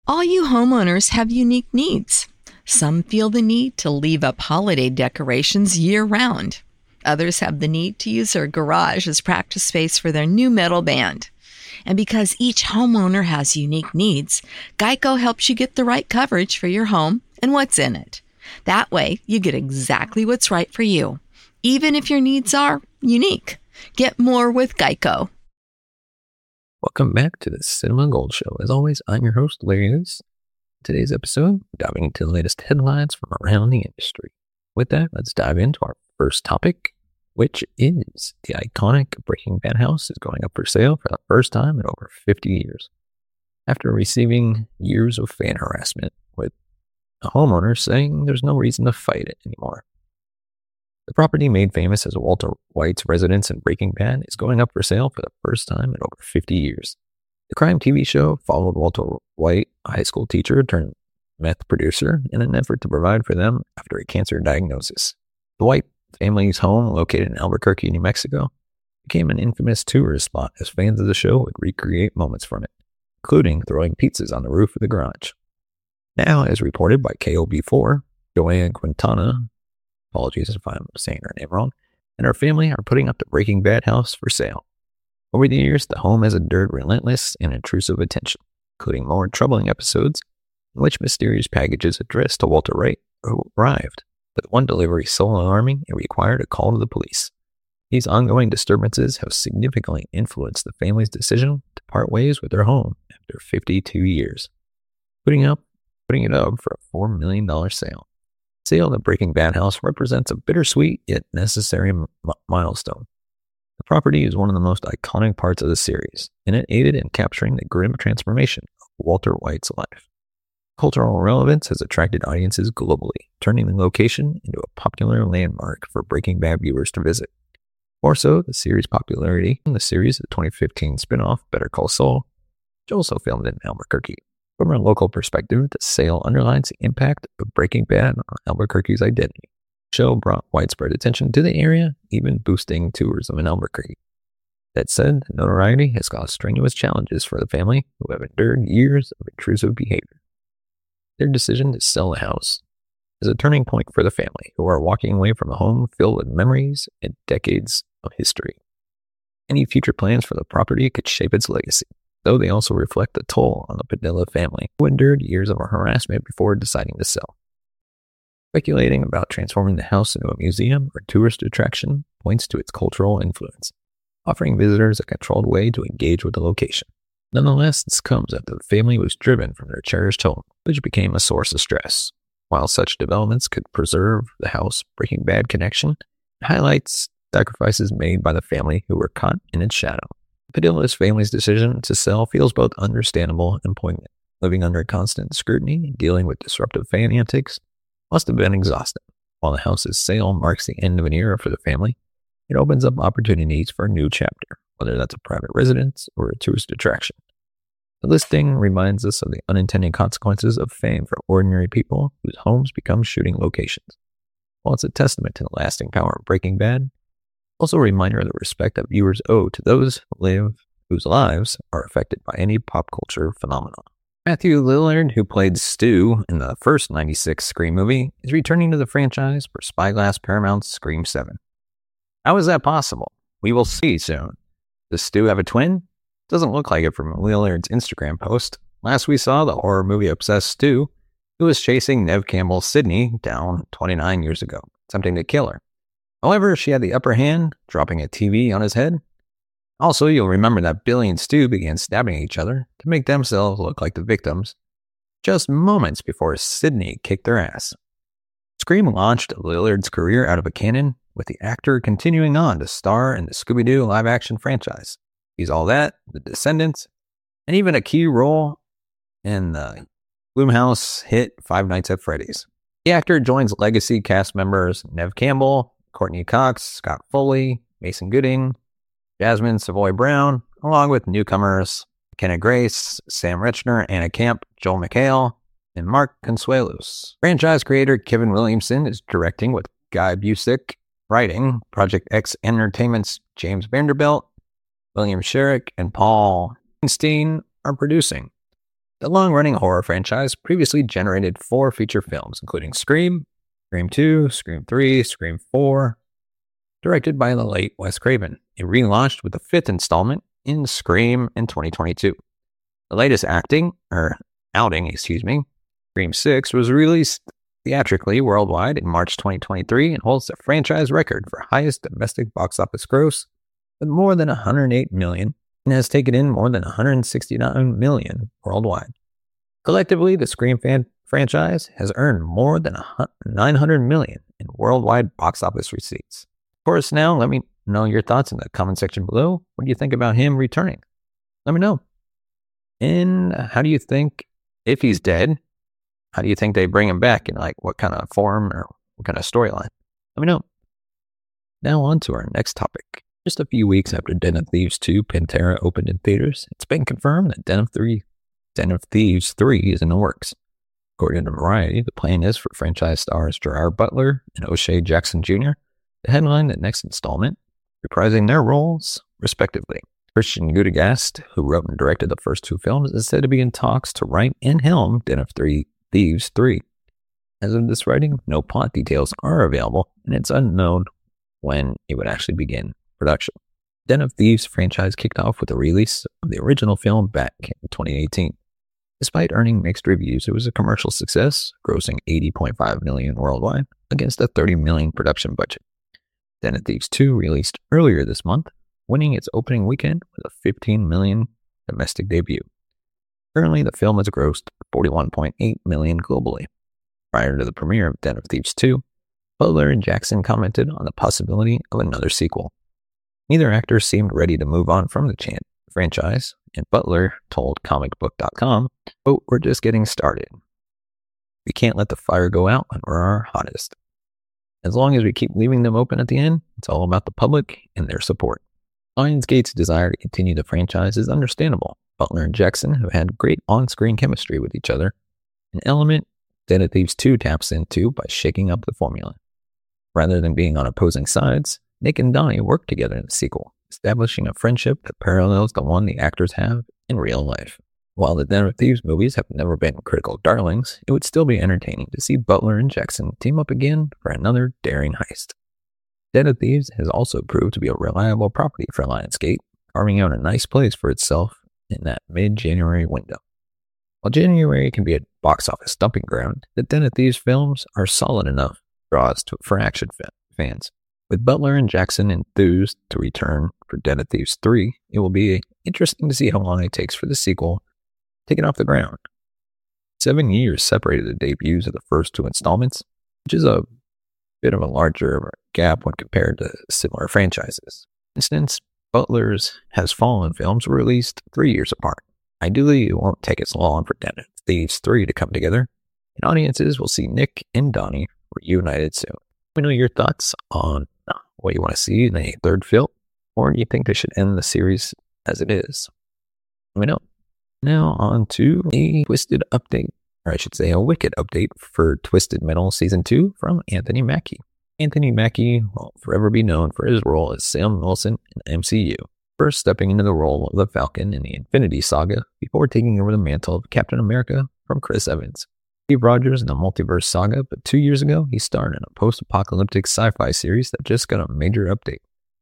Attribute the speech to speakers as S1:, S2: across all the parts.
S1: All you homeowners have unique needs. Some feel the need to leave up holiday decorations year-round. Others have the need to use their garage as practice space for their new metal band. And because each homeowner has unique needs, Geico helps you get the right coverage for your home and what's in it. That way, you get exactly what's right for you, even if your needs are unique. Get more with Geico.
S2: Welcome back to the Cinema Gold Show. As always, I'm your host, Larry News. Today's episode, diving into the latest headlines from around the industry. With that, let's dive into our first topic, which is the iconic Breaking Bad house is going up for sale for the first time in over 50 years. After receiving years of fan harassment, with a homeowner saying there's no reason to fight it anymore. The property made famous as Walter White's residence in Breaking Bad is going up for sale for the first time in over 50 years. The crime TV show followed Walter White, a high school teacher turned meth producer, in an effort to provide for them after a cancer diagnosis. The White family's home, located in Albuquerque, New Mexico, became an infamous tourist spot as fans of the show would recreate moments from it, including throwing pizzas on the roof of the garage. Now, as reported by KOB4, Joanne Quintana, apologies if I'm saying her name wrong, and her family are putting up the Breaking Bad house for sale. Over the years, the home has endured relentless and intrusive attention, including more troubling episodes in which mysterious packages addressed to Walter White arrived, with one delivery so alarming it required a call to the police. These ongoing disturbances have significantly influenced the family's decision to part ways with their home after 52 years, putting it up for a $4 million sale. The sale of the Breaking Bad house represents a bittersweet yet necessary milestone. The property is one of the most iconic parts of the series, and it aided in capturing the grim transformation of Walter White's life. Cultural relevance has attracted audiences globally, turning the location into a popular landmark for Breaking Bad viewers to visit. More so, the series' popularity in the series' 2015 spin-off, Better Call Saul, which also filmed in Albuquerque. From a local perspective, the sale underlines the impact of Breaking Bad on Albuquerque's identity. The show brought widespread attention to the area, even boosting tourism in Albuquerque. That said, the notoriety has caused strenuous challenges for the family who have endured years of intrusive behavior. Their decision to sell the house is a turning point for the family, who are walking away from a home filled with memories and decades of history. Any future plans for the property could shape its legacy, though they also reflect the toll on the Padilla family, who endured years of harassment before deciding to sell. Speculating about transforming the house into a museum or tourist attraction points to its cultural influence, offering visitors a controlled way to engage with the location. Nonetheless, this comes after the family was driven from their cherished home, which became a source of stress. While such developments could preserve the house Breaking Bad connection, it highlights sacrifices made by the family who were caught in its shadow. Padilla's family's decision to sell feels both understandable and poignant. Living under constant scrutiny and dealing with disruptive fan antics must have been exhausting. While the house's sale marks the end of an era for the family, it opens up opportunities for a new chapter, whether that's a private residence or a tourist attraction. The listing reminds us of the unintended consequences of fame for ordinary people whose homes become shooting locations. While it's a testament to the lasting power of Breaking Bad, also a reminder of the respect that viewers owe to those whose lives are affected by any pop culture phenomenon. Matthew Lillard, who played Stu in the first 96 Scream movie, is returning to the franchise for Spyglass Paramount's Scream 7. How is that possible? We will see soon. Does Stu have a twin? Doesn't look like it from Lillard's Instagram post. Last we saw, the horror movie-obsessed Stu, who was chasing Neve Campbell's Sydney down 29 years ago, attempting to kill her. However, she had the upper hand, dropping a TV on his head. Also, you'll remember that Billy and Stu began stabbing each other to make themselves look like the victims, just moments before Sydney kicked their ass. Scream launched Lillard's career out of a cannon, with the actor continuing on to star in the Scooby-Doo live-action franchise. He's All That, The Descendants, and even a key role in the Blumhouse hit Five Nights at Freddy's. The actor joins legacy cast members Neve Campbell, Courtney Cox, Scott Foley, Mason Gooding, Jasmine Savoy Brown, along with newcomers McKenna Grace, Sam Rechner, Anna Camp, Joel McHale, and Mark Consuelos. Franchise creator Kevin Williamson is directing with Guy Busick, writing Project X Entertainment's James Vanderbilt, William Sherrick, and Paul Weinstein are producing. The long-running horror franchise previously generated 4 feature films, including Scream, Scream 2, Scream 3, Scream 4, directed by the late Wes Craven. It relaunched with the 5th installment in Scream in 2022. The latest outing, Scream 6, was released theatrically worldwide in March 2023 and holds the franchise record for highest domestic box office gross with more than $108 million and has taken in more than $169 million worldwide. Collectively, the Scream franchise has earned more than $900 million in worldwide box office receipts. Of course, now let me know your thoughts in the comment section below. What do you think about him returning? Let me know. And how do you think, if he's dead, how do you think they bring him back, in like what kind of form or what kind of storyline? Let me know. Now on to our next topic. Just a few weeks after Den of Thieves 2 Pantera opened in theaters, it's been confirmed that Den of Thieves 3 is in the works. According to Variety, the plan is for franchise stars Gerard Butler and O'Shea Jackson Jr. to headline the next installment, reprising their roles respectively. Christian Gudegast, who wrote and directed the first 2 films, is said to be in talks to write and helm Den of Thieves 3. As of this writing, no plot details are available, and it's unknown when it would actually begin production. Den of Thieves franchise kicked off with the release of the original film back in 2018. Despite earning mixed reviews, it was a commercial success, grossing $80.5 million worldwide against a $30 million production budget. Den of Thieves 2 released earlier this month, winning its opening weekend with a $15 million domestic debut. Currently, the film has grossed $41.8 million globally. Prior to the premiere of Den of Thieves 2, Butler and Jackson commented on the possibility of another sequel. Neither actor seemed ready to move on from the franchise, and Butler told comicbook.com, quote, "We're just getting started. We can't let the fire go out when we're our hottest. As long as we keep leaving them open at the end, it's all about the public and their support." Lionsgate's desire to continue the franchise is understandable. Butler and Jackson have had great on-screen chemistry with each other, an element Den of Thieves 2 taps into by shaking up the formula. Rather than being on opposing sides, Nick and Donnie work together in the sequel, establishing a friendship that parallels the one the actors have in real life. While the Den of Thieves movies have never been critical darlings, it would still be entertaining to see Butler and Jackson team up again for another daring heist. Den of Thieves has also proved to be a reliable property for Lionsgate, carving out a nice place for itself in that mid-January window. While January can be a box office dumping ground, the Den of Thieves films are solid enough draws for action fans. With Butler and Jackson enthused to return for Den of Thieves 3, it will be interesting to see how long it takes for the sequel to get off the ground. 7 years separated the debuts of the first 2 installments, which is a bit of a larger gap when compared to similar franchises. For instance, Butler's Has Fallen films were released 3 years apart. Ideally, it won't take as long for Den of Thieves 3 to come together, and audiences will see Nick and Donnie reunited soon. Let me know your thoughts on what you want to see in a third film, or do you think they should end the series as it is? Let me know. Now on to a Twisted update, or I should say a Wicked update for Twisted Metal Season 2 from Anthony Mackie. Anthony Mackie will forever be known for his role as Sam Wilson in MCU, first stepping into the role of the Falcon in the Infinity Saga before taking over the mantle of Captain America from Chris Evans. Steve Rogers in the Multiverse Saga, but 2 years ago, he starred in a post-apocalyptic sci-fi series that just got a major update.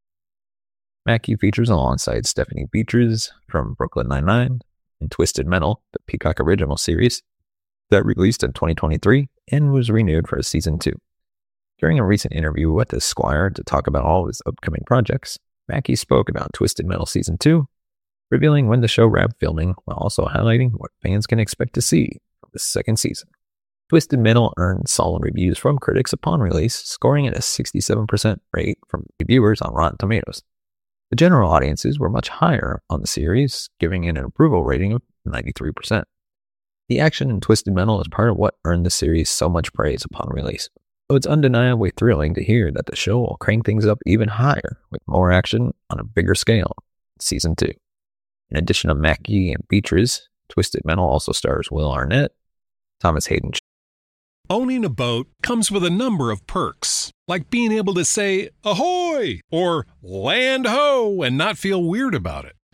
S2: Mackie features alongside Stephanie Beatriz from Brooklyn Nine-Nine and Twisted Metal, the Peacock original series that released in 2023 and was renewed for Season 2. During a recent interview with Esquire to talk about all of his upcoming projects, Mackie spoke about Twisted Metal Season 2, revealing when the show wrapped filming while also highlighting what fans can expect to see from the second season. Twisted Metal earned solid reviews from critics upon release, scoring at a 67% rate from reviewers on Rotten Tomatoes. The general audiences were much higher on the series, giving it an approval rating of 93%. The action in Twisted Metal is part of what earned the series so much praise upon release. So it's undeniably thrilling to hear that the show will crank things up even higher with more action on a bigger scale in Season 2. In addition to Mackie and Beatriz, Twisted Metal also stars Will Arnett, Thomas Hayden.
S3: Owning a boat comes with a number of perks, like being able to say, ahoy, or land ho, and not feel weird about it.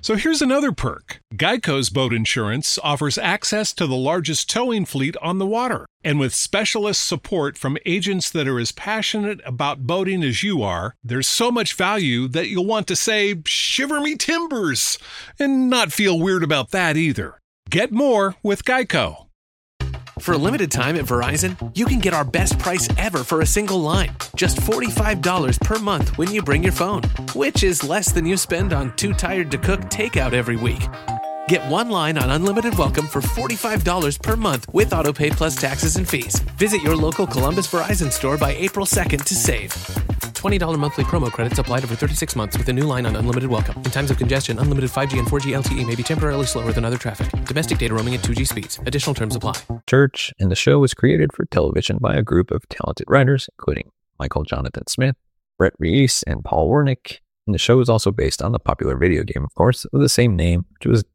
S3: So here's another perk. Geico's boat insurance offers access to the largest towing fleet on the water. And with specialist support from agents that are as passionate about boating as you are, there's so much value that you'll want to say, "Shiver me timbers," and not feel weird about that either. Get more with Geico.
S4: For a limited time at Verizon, you can get our best price ever for a single line. Just $45 per month when you bring your phone, which is less than you spend on Too Tired to Cook takeout every week. Get one line on Unlimited Welcome for $45 per month with AutoPay plus taxes and fees. Visit your local Columbus Verizon store by April 2nd to save. $20 monthly promo credits applied over 36 months with a new line on Unlimited Welcome. In times of congestion, unlimited 5G and 4G LTE may be temporarily slower than other traffic. Domestic data roaming at 2G speeds. Additional terms apply.
S2: Church, and the show was created for television by a group of talented writers, including Michael Jonathan Smith, Brett Reese, and Paul Wernick. And the show is also based on the popular video game, of course, of the same name, which was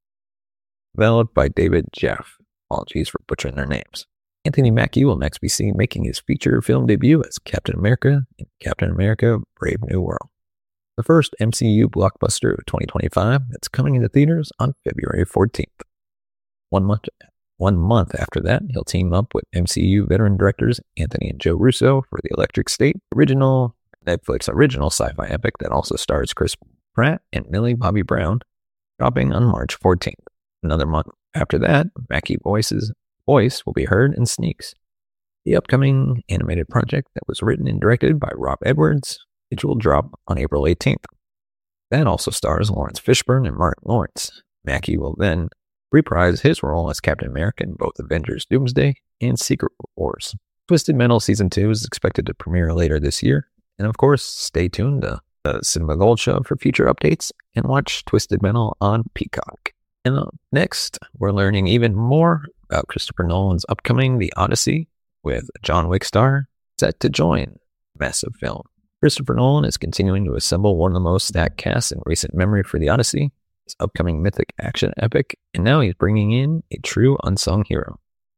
S2: developed by David Jeff. Apologies for butchering their names. Anthony Mackie will next be seen making his feature film debut as Captain America in Captain America Brave New World, the first MCU blockbuster of 2025 that's coming into theaters on February 14th. 1 month after that, he'll team up with MCU veteran directors Anthony and Joe Russo for the Electric State, Netflix original sci-fi epic that also stars Chris Pratt and Millie Bobby Brown, dropping on March 14th. Another month after that, Mackie's voice will be heard in Sneaks, the upcoming animated project that was written and directed by Rob Edwards, which will drop on April 18th. That also stars Lawrence Fishburne and Martin Lawrence. Mackie will then reprise his role as Captain America in both Avengers Doomsday and Secret Wars. Twisted Metal Season 2 is expected to premiere later this year, and of course, stay tuned to the Cinema Gold Show for future updates and watch Twisted Metal on Peacock. And next, we're learning even more about Christopher Nolan's upcoming The Odyssey, with John Wick star set to join massive film. Christopher Nolan is continuing to assemble one of the most stacked casts in recent memory for The Odyssey, his upcoming mythic action epic, and now he's bringing in a true unsung hero.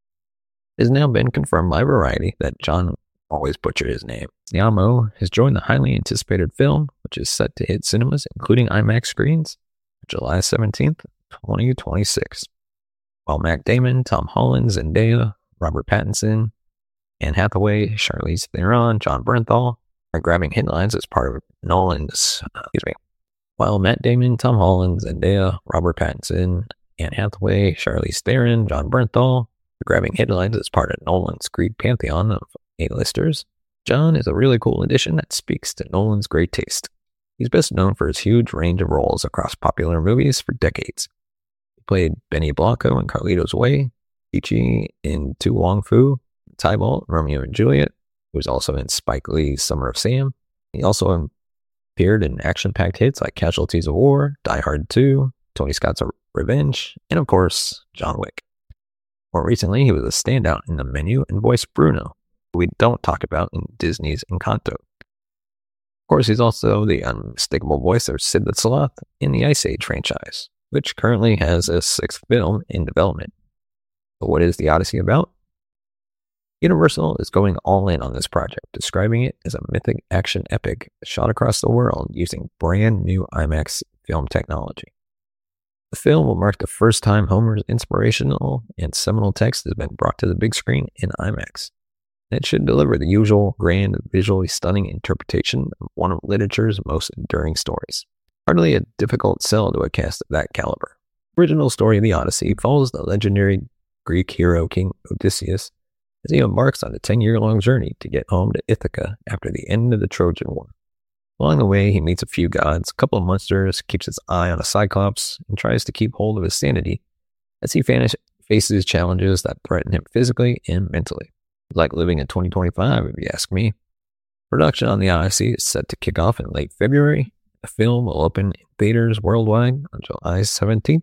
S2: It has now been confirmed by Variety that John always butchered his name. Yamo has joined the highly anticipated film, which is set to hit cinemas, including IMAX screens, July 17th, 2026. While Matt Damon, Tom Holland, Zendaya, Robert Pattinson, Anne Hathaway, Charlize Theron, John Bernthal are grabbing headlines as part of Nolan's, While Matt Damon, Tom Holland, Zendaya, Robert Pattinson, Anne Hathaway, Charlize Theron, John Bernthal are grabbing headlines as part of Nolan's Greek pantheon of A-listers, John is a really cool addition that speaks to Nolan's great taste. He's best known for his huge range of roles across popular movies for decades. He played Benny Blanco in Carlito's Way, Ichi in Tu Wong Fu, Tybalt, Romeo and Juliet. He was also in Spike Lee's Summer of Sam. He also appeared in action-packed hits like Casualties of War, Die Hard 2, Tony Scott's Revenge, and of course, John Wick. More recently, he was a standout in The Menu and voiced Bruno, who we don't talk about in Disney's Encanto. Of course, he's also the unmistakable voice of Sid the Sloth in the Ice Age franchise, which currently has a 6th film in development. But what is The Odyssey about? Universal is going all in on this project, describing it as a mythic action epic shot across the world using brand new IMAX film technology. The film will mark the first time Homer's inspirational and seminal text has been brought to the big screen in IMAX. It should deliver the usual grand, visually stunning interpretation of one of literature's most enduring stories. Hardly a difficult sell to a cast of that caliber. The original story of the Odyssey follows the legendary Greek hero King Odysseus as he embarks on a 10-year-long journey to get home to Ithaca after the end of the Trojan War. Along the way, he meets a few gods, a couple of monsters, keeps his eye on a cyclops, and tries to keep hold of his sanity as he faces challenges that threaten him physically and mentally. Like living in 2025, if you ask me. Production on The Odyssey is set to kick off in late February. The film will open in theaters worldwide on July 17th,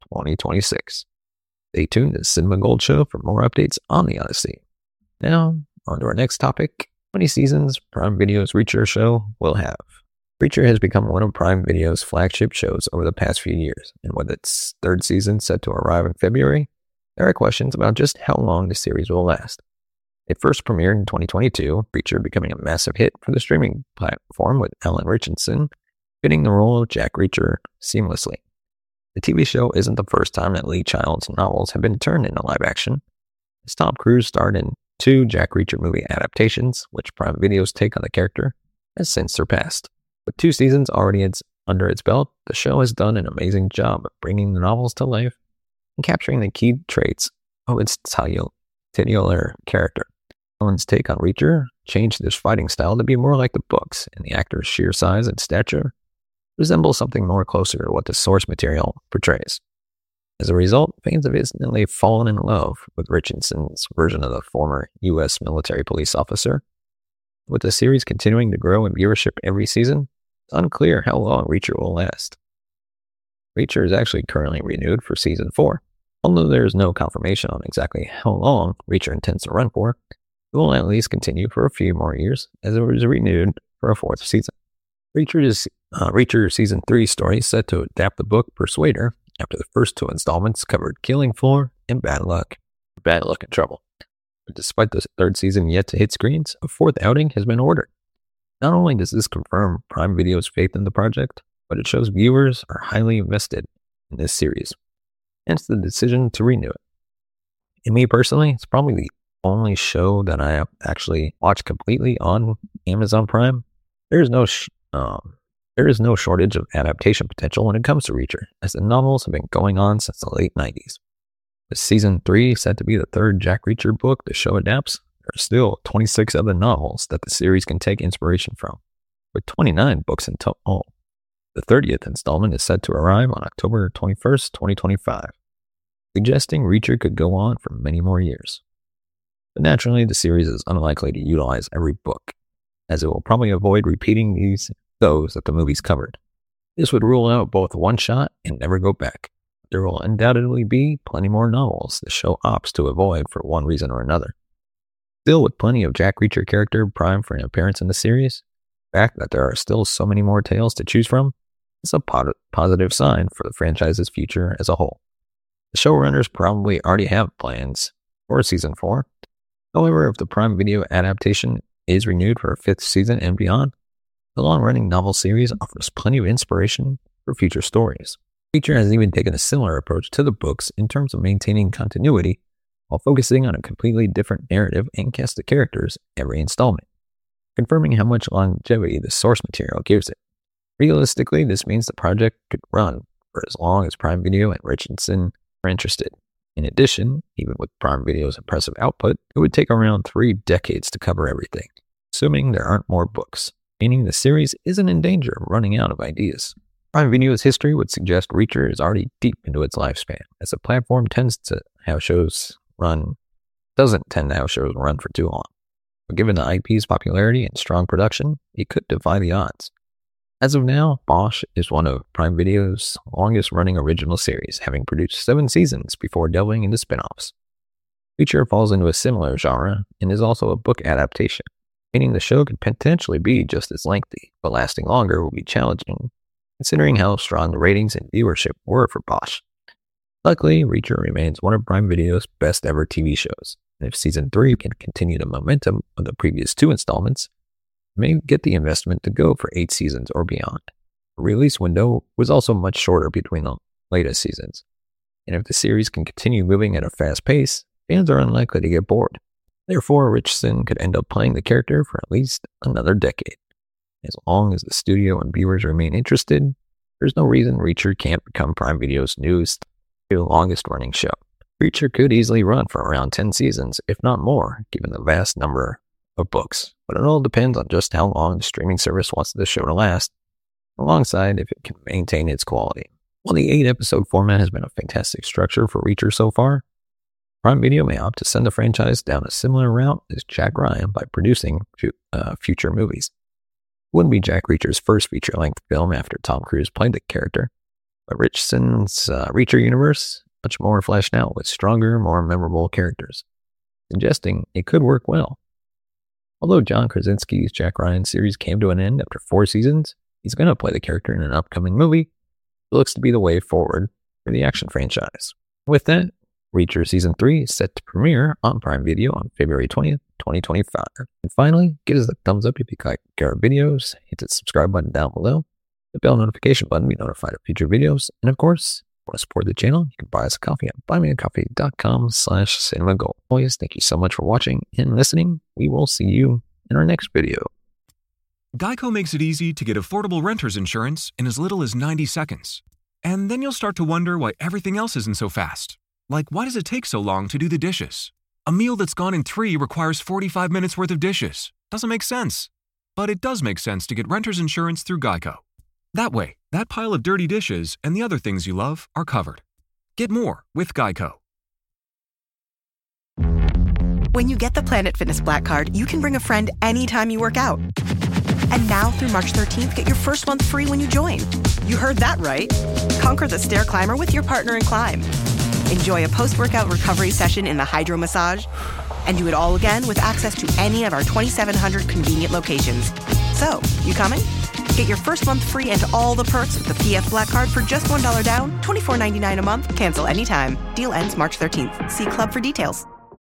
S2: 2026. Stay tuned to the Cinema Gold Show for more updates on The Odyssey. Now, on to our next topic. How many seasons Prime Video's Reacher show will have? Reacher has become one of Prime Video's flagship shows over the past few years, and with its 3rd season set to arrive in February, there are questions about just how long the series will last. It first premiered in 2022, Reacher becoming a massive hit for the streaming platform with Alan Richardson fitting the role of Jack Reacher seamlessly. The TV show isn't the first time that Lee Child's novels have been turned into live action, as Tom Cruise starred in 2 Jack Reacher movie adaptations, which Prime Video's take on the character has since surpassed. With 2 seasons already under its belt, the show has done an amazing job of bringing the novels to life and capturing the key traits of its titular character. Alan's take on Reacher changed his fighting style to be more like the books, and the actor's sheer size and stature resembles something more closer to what the source material portrays. As a result, fans have instantly fallen in love with Richardson's version of the former U.S. military police officer. With the series continuing to grow in viewership every season, it's unclear how long Reacher will last. Reacher is actually currently renewed for Season 4. Although there is no confirmation on exactly how long Reacher intends to run for, it will at least continue for a few more years, as it was renewed for a 4th season. Reacher Season 3 story is set to adapt the book Persuader after the first 2 installments covered Killing Floor and Bad Luck and Trouble. But despite the 3rd season yet to hit screens, a 4th outing has been ordered. Not only does this confirm Prime Video's faith in the project, but it shows viewers are highly invested in this series, hence the decision to renew it. And me personally, it's probably the only show that I actually watch completely on Amazon Prime. There is no shortage of adaptation potential when it comes to Reacher, as the novels have been going on since the late 90s. With Season 3 set to be the 3rd Jack Reacher book the show adapts, there are still 26 other novels that the series can take inspiration from, with 29 books in total. The 30th installment is set to arrive on October 21st, 2025, suggesting Reacher could go on for many more years. But naturally, the series is unlikely to utilize every book, as it will probably avoid repeating those that the movies covered. This would rule out both one shot and never go back. There will undoubtedly be plenty more novels the show opts to avoid for one reason or another. Still, with plenty of Jack Reacher character primed for an appearance in the series, the fact that there are still so many more tales to choose from is a positive sign for the franchise's future as a whole. The showrunners probably already have plans for Season 4. However, if the Prime Video adaptation is renewed for a 5th season and beyond, the long-running novel series offers plenty of inspiration for future stories. Reacher has even taken a similar approach to the books in terms of maintaining continuity while focusing on a completely different narrative and cast of characters every installment, confirming how much longevity the source material gives it. Realistically, this means the project could run for as long as Prime Video and Richardson are interested. In addition, even with Prime Video's impressive output, it would take around 3 decades to cover everything, assuming there aren't more books, meaning the series isn't in danger of running out of ideas. Prime Video's history would suggest Reacher is already deep into its lifespan, as the platform doesn't tend to have shows run for too long. But given the IP's popularity and strong production, it could defy the odds. As of now, Bosch is one of Prime Video's longest-running original series, having produced 7 seasons before delving into spin-offs. Reacher falls into a similar genre and is also a book adaptation, meaning the show could potentially be just as lengthy, but lasting longer will be challenging, considering how strong the ratings and viewership were for Bosch. Luckily, Reacher remains one of Prime Video's best-ever TV shows, and if Season 3 can continue the momentum of the previous 2 installments, may get the investment to go for 8 seasons or beyond. The release window was also much shorter between the latest seasons, and if the series can continue moving at a fast pace, fans are unlikely to get bored. Therefore, Richardson could end up playing the character for at least another decade. As long as the studio and viewers remain interested, there's no reason Reacher can't become Prime Video's longest-running show. Reacher could easily run for around 10 seasons, if not more, given the vast number of books, but it all depends on just how long the streaming service wants the show to last, alongside if it can maintain its quality. While the 8-episode format has been a fantastic structure for Reacher so far, Prime Video may opt to send the franchise down a similar route as Jack Ryan by producing future movies. It wouldn't be Jack Reacher's first feature-length film after Tom Cruise played the character, but Richardson's Reacher universe much more fleshed out with stronger, more memorable characters, suggesting it could work well. Although John Krasinski's Jack Ryan series came to an end after 4 seasons, he's going to play the character in an upcoming movie. It looks to be the way forward for the action franchise. With that, Reacher Season 3 is set to premiere on Prime Video on February 20th, 2025. And finally, give us a thumbs up if you like our videos, hit the subscribe button down below, the bell notification button to be notified of future videos, and of course, Want to support the channel? You can buy us a coffee at buymeacoffee.com/cinemagold. Always, thank you so much for watching and listening. We will see you in our next video.
S5: Geico makes it easy to get affordable renter's insurance in as little as 90 seconds. And then you'll start to wonder why everything else isn't so fast. Like, why does it take so long to do the dishes? A meal that's gone in 3 requires 45 minutes worth of dishes. Doesn't make sense. But it does make sense to get renter's insurance through Geico. That way, that pile of dirty dishes and the other things you love are covered. Get more with Geico.
S6: When you get the Planet Fitness Black Card, you can bring a friend anytime you work out. And now through March 13th, get your first month free when you join. You heard that right. Conquer the stair climber with your partner in climb. Enjoy a post-workout recovery session in the Hydro Massage. And do it all again with access to any of our 2,700 convenient locations. So, you coming? Get your first month free and all the perks with the PF Black Card for just $1 down, $24.99 a month. Cancel anytime. Deal ends March 13th. See Club for details.